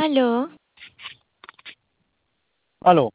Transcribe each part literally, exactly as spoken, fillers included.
Aló. Aló.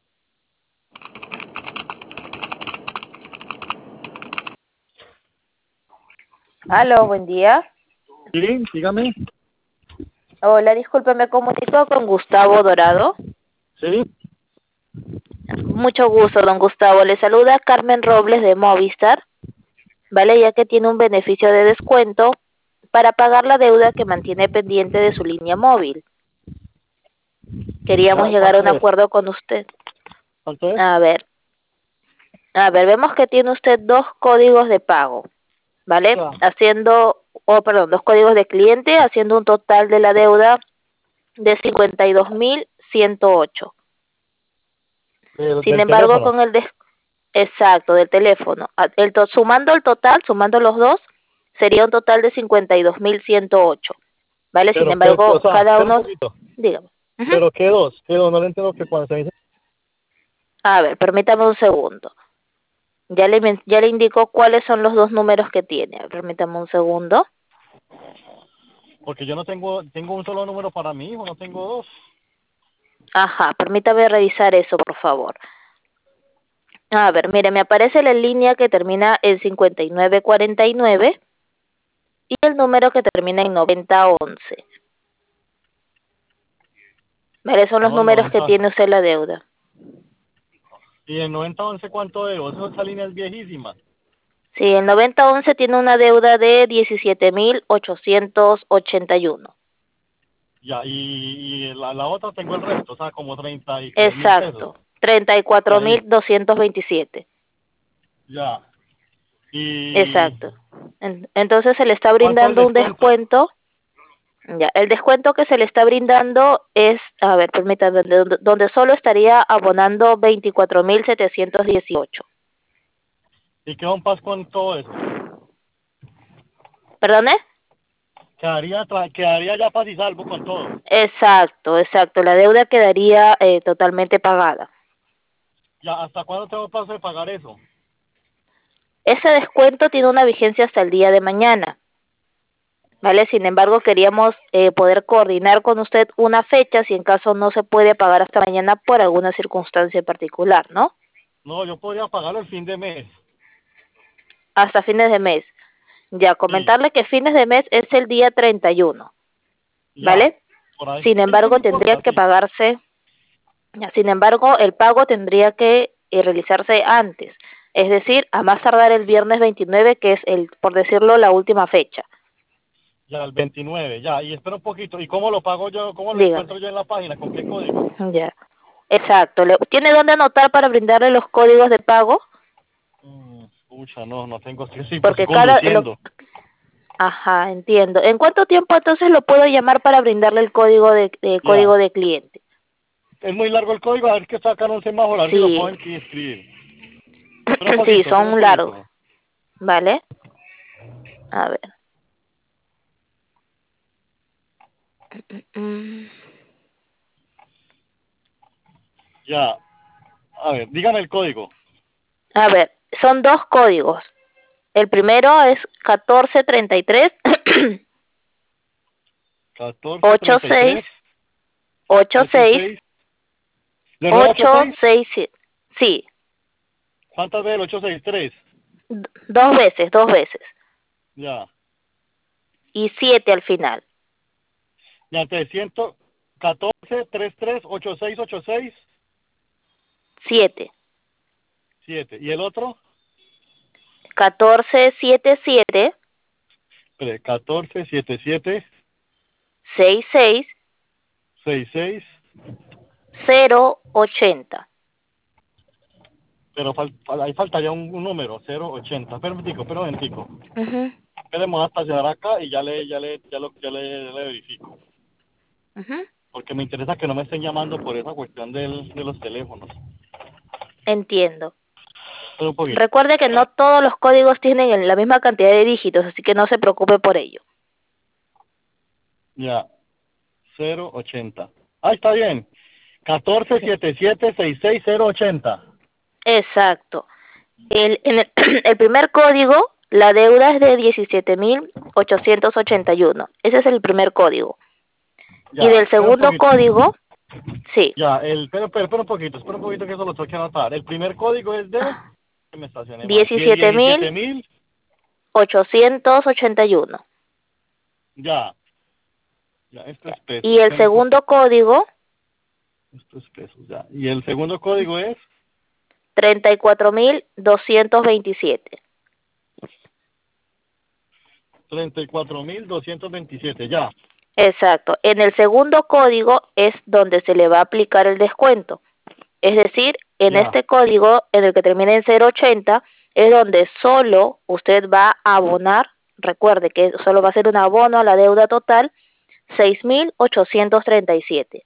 Aló, buen día. Sí, dígame. Hola, disculpe, me comunico con Gustavo Dorado. Sí. Mucho gusto, don Gustavo. Le saluda Carmen Robles de Movistar, ¿vale? Ya que tiene un beneficio de descuento para pagar la deuda que mantiene pendiente de su línea móvil. Queríamos Ya, llegar a un ¿cuánto es? acuerdo con usted. ¿Cuánto es? A ver, a ver, vemos que tiene usted dos códigos de pago, ¿vale? Ya. Haciendo, oh, perdón, dos códigos de cliente, haciendo un total de la deuda de cincuenta y dos mil ciento ocho. Del, Sin del embargo, teléfono. con el des exacto del teléfono, el to sumando el total, sumando los dos, sería un total de cincuenta y dos mil ciento ocho, ¿vale? Sin Pero qué, o embargo, sea, cada espera un uno, poquito. dígame. Ujú. Pero qué dos, qué dos, no le entiendo que cuando se dice. A ver, permítame un segundo. Ya le men- ya le indico cuáles son los dos números que tiene. Permítame un segundo. Porque yo no tengo, tengo un solo número para mi hijo, no tengo dos. Ajá, permítame revisar eso, por favor. A ver, mire, me aparece la línea que termina en cincuenta y nueve cuarenta y nueve y el número que termina en noventa once. ¿Vale? Son los No, el números que noventa. tiene usted la deuda. Y el noventa once, ¿cuánto debo? Esa esa línea es viejísima. Sí, el noventa once tiene una deuda de diecisiete mil ochocientos ochenta y uno. Ya, y, y la, la otra tengo el resto, o sea, como treinta y tres mil pesos. Exacto, treinta y Ya, cuatro mil ahí, doscientos veintisiete. ya. Y Exacto. En- Entonces se le está ¿cuánto es el brindando un descuento? descuento. Ya, el descuento que se le está brindando es, a ver, permítame, donde, donde solo estaría abonando veinticuatro mil setecientos dieciocho. ¿Y qué un paz con todo eso? ¿Perdone? Quedaría, tra- quedaría ya paz y salvo con todo. Exacto, exacto. La deuda quedaría eh, totalmente pagada. Ya, ¿hasta cuándo tengo plazo de pagar eso? Ese descuento tiene una vigencia hasta el día de mañana, ¿vale? Sin embargo, queríamos eh, poder coordinar con usted una fecha si en caso no se puede pagar hasta mañana por alguna circunstancia en particular, ¿no? No, yo podría pagarlo el fin de mes. Hasta fines de mes. Ya, Sí, comentarle que fines de mes es el día treinta y uno, ya, ¿vale? por ahí. Sin Sí, sí, no embargo, tendría importa, que sí. pagarse, ya, sin embargo, el pago tendría que eh, realizarse antes, es decir, a más tardar el viernes veintinueve, que es, el, por decirlo, la última fecha. Ya, el veintinueve, ya. Y espera un poquito. ¿Y cómo lo pago yo? ¿Cómo lo Dígame. encuentro yo en la página? ¿Con qué código? Ya. Exacto. Le- ¿Tiene dónde anotar para brindarle los códigos de pago? Mm, pucha, no, no tengo. Sí, sí, pues estoy Porque cada... Lo, conduciendo. ajá, entiendo. ¿En cuánto tiempo entonces lo puedo llamar para brindarle el código de, de Ya. código de cliente? Es muy largo el código. A ver que sacar un semáforo. A ver si lo puedo Sí, en- escribir. Espera un sí, poquito, espera un son largos. poquito. ¿Vale? A ver. Mm, Ya. A ver, dígame el código. A ver, son dos códigos. El primero es catorce treinta y tres catorce ocho treinta y seis tres ocho ocho seis seis ¿De nuevo ocho ocho seis seis sí, ¿Cuántas veces el ochocientos sesenta y tres? d- dos veces, dos veces. Ya. Y siete al final. Ya, trescientos catorce treinta y tres ochenta y seis ochenta y seis siete. siete. ¿Y el otro? catorce setenta y siete Espere, catorce setenta y siete sesenta y seis sesenta y seis. cero ochenta. Pero fal- fal- ahí faltaría un, un número, cero ochenta. Espera un momentico, espera un momentico. Ujú, Esperemos hasta llegar acá y ya le, ya le, ya lo, ya le, le verifico. ujú. Porque me interesa que no me estén llamando por esa cuestión del, de los teléfonos. Entiendo. Espera un poquito. Recuerde que no todos los códigos tienen la misma cantidad de dígitos, así que no se preocupe por ello. Ya, cero ochenta. Ah, está bien. catorce Sí. setenta y siete sesenta y seis cero ochenta. Exacto. El, en el, el primer código, la deuda es de diecisiete mil ochocientos ochenta y uno. Ese es el primer código. Y Ya, del espera un segundo poquito. código, sí, Ya, el, pero, pero, espera un poquito, espera un poquito que eso lo tengo que anotar. El primer código es de, que me estacioné mal, de diecisiete mil diecisiete mil, ochocientos ochenta y uno. ya, ya, esto es pesos, Y el espera un poquito, segundo código, esto es pesos, ya. Y el segundo código es treinta y cuatro mil doscientos veintisiete. treinta y cuatro mil doscientos veintisiete, ya, Exacto. En el segundo código es donde se le va a aplicar el descuento. Es decir, en ya, este código, en el que termina en cero ochenta, es donde solo usted va a abonar, recuerde que solo va a ser un abono a la deuda total, seis mil ochocientos treinta y siete.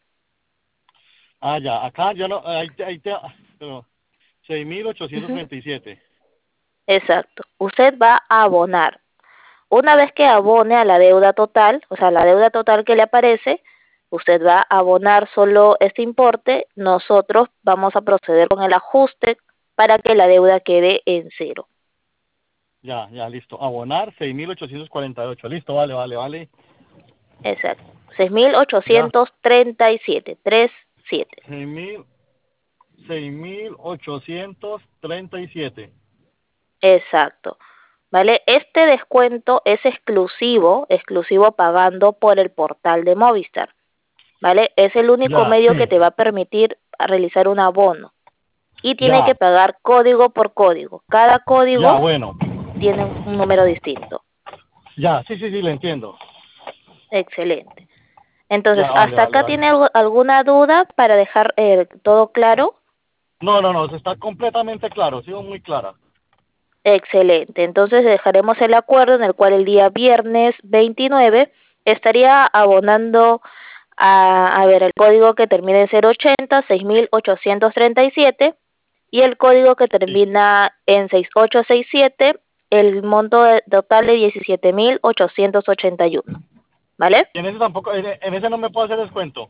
ah, ya, acá yo no, ahí, te- ahí te, pero, seis mil ochocientos Ujú. treinta y siete. Exacto. Usted va a abonar. Una vez que abone a la deuda total, o sea, la deuda total que le aparece, usted va a abonar solo este importe, nosotros vamos a proceder con el ajuste para que la deuda quede en cero. Ya, ya, listo. Abonar seis mil ochocientos cuarenta y ocho. Listo, vale, vale, vale. Exacto. seis mil Ya, ochocientos treinta y siete, treinta y siete. seis mil, seis mil ochocientos treinta y siete. Exacto. ¿Vale? Este descuento es exclusivo, exclusivo pagando por el portal de Movistar. ¿Vale? Es el único Ya, medio que sí, te va a permitir realizar un abono. Y tiene que ya, pagar código por código. Cada ya, código bueno. tiene un número distinto. Ya, sí, sí, sí, le entiendo. Excelente. Entonces, Ya, vale, ¿hasta vale, acá vale. tiene algo- alguna duda para dejar eh, todo claro? No, no, no, está completamente claro, sigo muy clara. Excelente. Entonces dejaremos el acuerdo en el cual el día viernes veintinueve estaría abonando a, a ver, el código que termina en cero ochenta, seis mil ochocientos treinta y siete, y el código que Sí. termina en seis ocho seis siete, el monto de- total de diecisiete mil ochocientos ochenta y uno. ¿Vale? Y en ese tampoco, en, en ese no me puedo hacer descuento.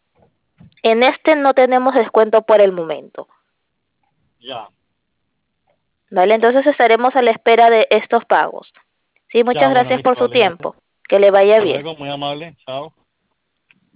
En este no tenemos descuento por el momento. Ya, ¿Vale? Entonces estaremos a la espera de estos pagos. Sí, ya, muchas bueno, gracias listo, por su vale, gracias. tiempo. Que le vaya Hasta bien. luego, muy amable, chao.